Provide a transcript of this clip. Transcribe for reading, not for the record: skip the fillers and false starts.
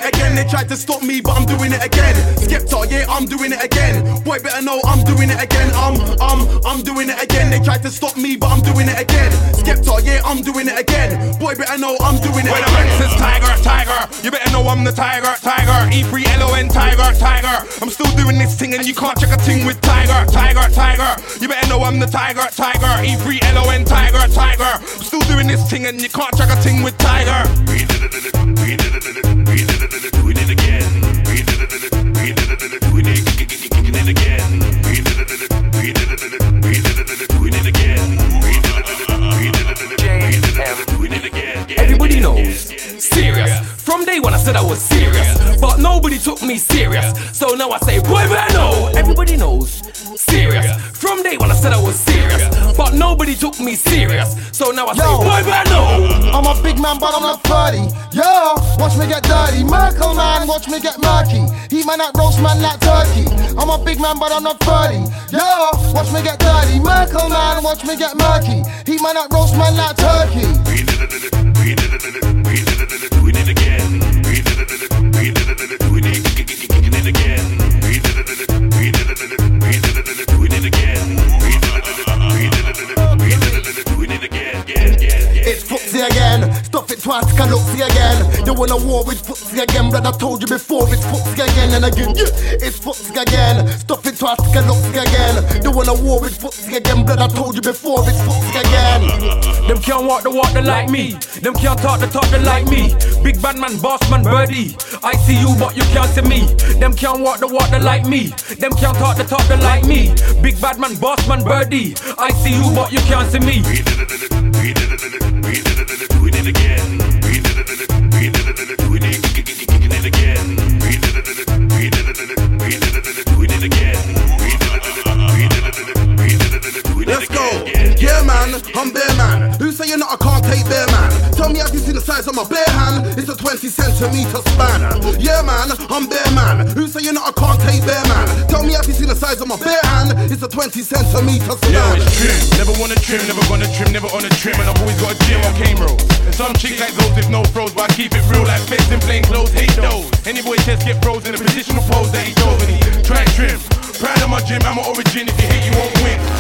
it again. They tried to stop me, but I'm doing it again. Skepta, yeah, I'm doing it again. Boy, better know I'm doing it again. I'm doing it again. They tried to stop me, but I'm doing it again. Skepta, yeah, I'm doing it again. Boy, better know I'm doing it again. When a man says tiger, you better know I'm the tiger. E3LON, tiger. I'm still doing this thing and you can't check a thing with tiger. You better know I'm the tiger. E3LON, tiger. I'm still doing this thing and you can't check a thing with tiger. We did it again. We did it again. We did it again. We did it again. We did it again. Everybody knows, serious. From day one I said I was serious, but nobody took me serious. So now I say, boy, better know. Everybody knows, serious. From day one I said I was serious, but nobody took me serious. So now I say, boy, better know. I'm a big man, but I'm not 30. Yo, watch me get dirty. Merkel man, watch me get murky. Heat man that roast man like turkey. I'm a big man, but I'm not 30. Yo, watch me get dirty. Merkel man, watch me get murky. Heat man that roast man like turkey. We did it again. We did it again. We did it again. We did it again. We did it again. We did it again. We did it again. It's footsie again. Stuff it twice, can look see again. You wanna war with footsie again, but I told you before it's footsie again and again. Yeah, it's footsie again. Stuff it twice, can look see again. You wanna war with footsie again, but I told you before it's footsie again. Them can't walk the water like me. Them can't talk the like me. Big bad man, boss man, birdie. I see you, but you can't see me. Them can't walk the water like me. Them can't talk the like me. Big bad man, boss man, birdie. I see you, but you can't see me. We did it again. We did it again. We did it again. We did it again. We did it again. We did it again. We did it again. We did it again. We did it again. Let's go. Yeah, man, I'm bare man. Who say you're not? I can't take bare man. Tell me, have you seen the size of my bare hand? It's a 20 centimeter span. Yeah, man, I'm bare man. Who say you're not? I can't take bare man. Tell me, have you seen the size of my bare hand? It's a 20 centimeter span. Yo, it's trim. Never wanna trim, never gonna trim, never on a trim. And I've always got a gym on K-Roll. And some chicks like those with no froze, but I keep it real like fakes in plain clothes. Hate those. Any boy chest get froze in a positional pose that he chose and he try and trim. Proud of my gym, I'm an origin. If you hate, you won't win.